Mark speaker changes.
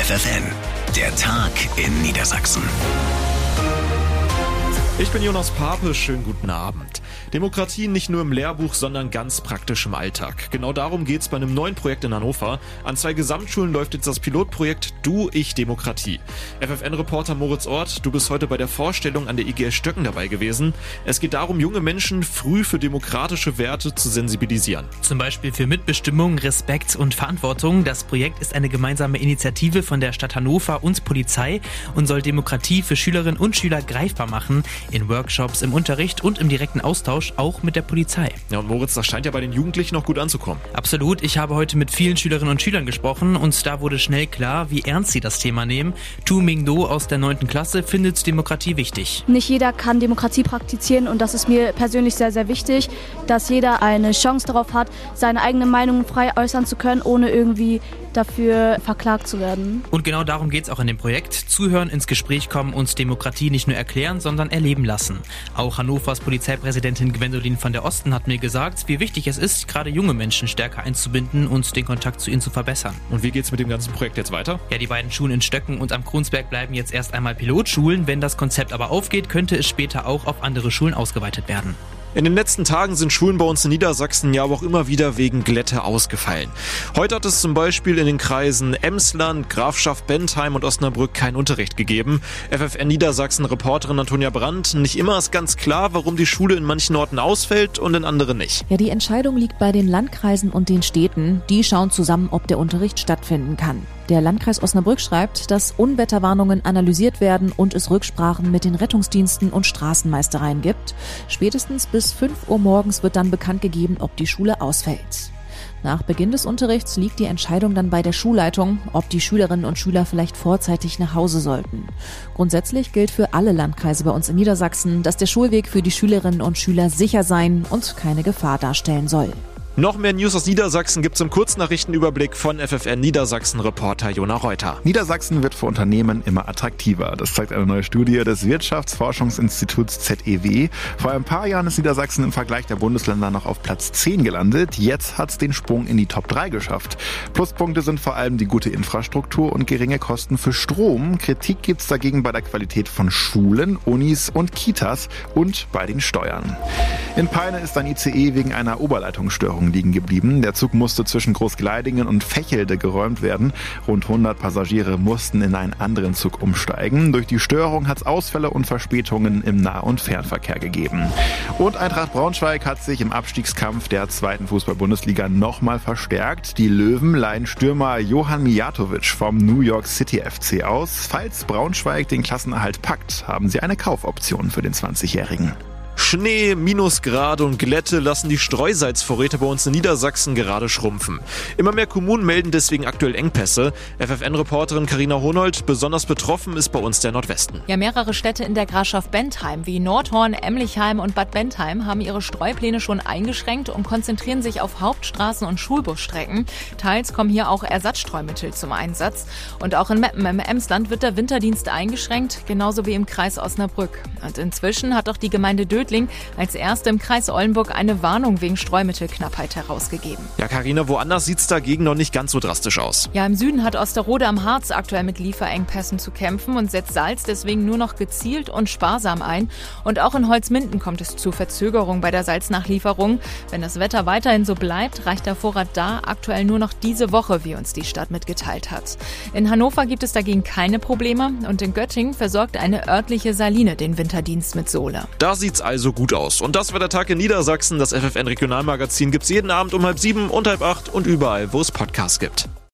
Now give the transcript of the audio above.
Speaker 1: FFN, der Tag in Niedersachsen.
Speaker 2: Ich bin Jonas Pape, schönen guten Abend. Demokratie nicht nur im Lehrbuch, sondern ganz praktisch im Alltag. Genau darum geht's bei einem neuen Projekt in Hannover. An 2 Gesamtschulen läuft jetzt das Pilotprojekt Du, ich, Demokratie. FFN-Reporter Moritz Orth, du bist heute bei der Vorstellung an der IGS Stöcken dabei gewesen. Es geht darum, junge Menschen früh für demokratische Werte zu sensibilisieren.
Speaker 3: Zum Beispiel für Mitbestimmung, Respekt und Verantwortung. Das Projekt ist eine gemeinsame Initiative von der Stadt Hannover und Polizei und soll Demokratie für Schülerinnen und Schüler greifbar machen. In Workshops, im Unterricht und im direkten Austausch auch mit der Polizei.
Speaker 2: Ja, und Moritz, das scheint ja bei den Jugendlichen noch gut anzukommen.
Speaker 3: Absolut. Ich habe heute mit vielen Schülerinnen und Schülern gesprochen und da wurde schnell klar, wie ernst sie das Thema nehmen. Tu Mingdo aus der 9. Klasse findet Demokratie wichtig.
Speaker 4: Nicht jeder kann Demokratie praktizieren und das ist mir persönlich sehr, sehr wichtig, dass jeder eine Chance darauf hat, seine eigene Meinung frei äußern zu können, ohne irgendwie dafür verklagt zu werden.
Speaker 3: Und genau darum geht es auch in dem Projekt. Zuhören, ins Gespräch kommen und Demokratie nicht nur erklären, sondern erleben lassen. Auch Hannovers Polizeipräsidentin Gwendolin von der Osten hat mir gesagt, wie wichtig es ist, gerade junge Menschen stärker einzubinden und den Kontakt zu ihnen zu verbessern.
Speaker 2: Und wie geht's mit dem ganzen Projekt jetzt weiter?
Speaker 3: Ja, die beiden Schulen in Stöcken und am Kronsberg bleiben jetzt erst einmal Pilotschulen. Wenn das Konzept aber aufgeht, könnte es später auch auf andere Schulen ausgeweitet werden.
Speaker 2: In den letzten Tagen sind Schulen bei uns in Niedersachsen ja aber auch immer wieder wegen Glätte ausgefallen. Heute hat es zum Beispiel in den Kreisen Emsland, Grafschaft Bentheim und Osnabrück keinen Unterricht gegeben. FFN Niedersachsen-Reporterin Antonia Brandt, nicht immer ist ganz klar, warum die Schule in manchen Orten ausfällt und in anderen nicht.
Speaker 5: Ja, die Entscheidung liegt bei den Landkreisen und den Städten. Die schauen zusammen, ob der Unterricht stattfinden kann. Der Landkreis Osnabrück schreibt, dass Unwetterwarnungen analysiert werden und es Rücksprachen mit den Rettungsdiensten und Straßenmeistereien gibt. Spätestens bis 5 Uhr morgens wird dann bekannt gegeben, ob die Schule ausfällt. Nach Beginn des Unterrichts liegt die Entscheidung dann bei der Schulleitung, ob die Schülerinnen und Schüler vielleicht vorzeitig nach Hause sollten. Grundsätzlich gilt für alle Landkreise bei uns in Niedersachsen, dass der Schulweg für die Schülerinnen und Schüler sicher sein und keine Gefahr darstellen soll.
Speaker 2: Noch mehr News aus Niedersachsen gibt's im Kurznachrichtenüberblick von FFN Niedersachsen-Reporter Jona Reuter.
Speaker 6: Niedersachsen wird für Unternehmen immer attraktiver. Das zeigt eine neue Studie des Wirtschaftsforschungsinstituts ZEW. Vor ein paar Jahren ist Niedersachsen im Vergleich der Bundesländer noch auf Platz 10 gelandet. Jetzt hat's den Sprung in die Top 3 geschafft. Pluspunkte sind vor allem die gute Infrastruktur und geringe Kosten für Strom. Kritik gibt's dagegen bei der Qualität von Schulen, Unis und Kitas und bei den Steuern. In Peine ist ein ICE wegen einer Oberleitungsstörung liegen geblieben. Der Zug musste zwischen Großgleidingen und Vechelde geräumt werden. Rund 100 Passagiere mussten in einen anderen Zug umsteigen. Durch die Störung hat es Ausfälle und Verspätungen im Nah- und Fernverkehr gegeben. Und Eintracht Braunschweig hat sich im Abstiegskampf der 2. Fußball-Bundesliga nochmal verstärkt. Die Löwen leihen Stürmer Johan Mijatovic vom New York City FC aus. Falls Braunschweig den Klassenerhalt packt, haben sie eine Kaufoption für den 20-Jährigen.
Speaker 2: Schnee, Minusgrade und Glätte lassen die Streusalzvorräte bei uns in Niedersachsen gerade schrumpfen. Immer mehr Kommunen melden deswegen aktuell Engpässe. FFN-Reporterin Carina Honold, besonders betroffen ist bei uns der Nordwesten.
Speaker 7: Ja, mehrere Städte in der Grafschaft Bentheim wie Nordhorn, Emlichheim und Bad Bentheim haben ihre Streupläne schon eingeschränkt und konzentrieren sich auf Hauptstraßen und Schulbusstrecken. Teils kommen hier auch Ersatzstreumittel zum Einsatz. Und auch in Meppen im Emsland wird der Winterdienst eingeschränkt, genauso wie im Kreis Osnabrück. Und inzwischen hat auch die Gemeinde Dödling als erste im Kreis Oldenburg eine Warnung wegen Streumittelknappheit herausgegeben.
Speaker 2: Ja, Carina, woanders sieht's dagegen noch nicht ganz so drastisch aus.
Speaker 7: Ja, im Süden hat Osterode am Harz aktuell mit Lieferengpässen zu kämpfen und setzt Salz deswegen nur noch gezielt und sparsam ein. Und auch in Holzminden kommt es zu Verzögerungen bei der Salznachlieferung. Wenn das Wetter weiterhin so bleibt, reicht der Vorrat da aktuell nur noch diese Woche, wie uns die Stadt mitgeteilt hat. In Hannover gibt es dagegen keine Probleme und in Göttingen versorgt eine örtliche Saline den Winterdienst mit Sohle.
Speaker 2: Da sieht's also gut aus. Und das war der Tag in Niedersachsen. Das FFN Regionalmagazin gibt's jeden Abend um 6:30 und 7:30 und überall, wo es Podcasts gibt.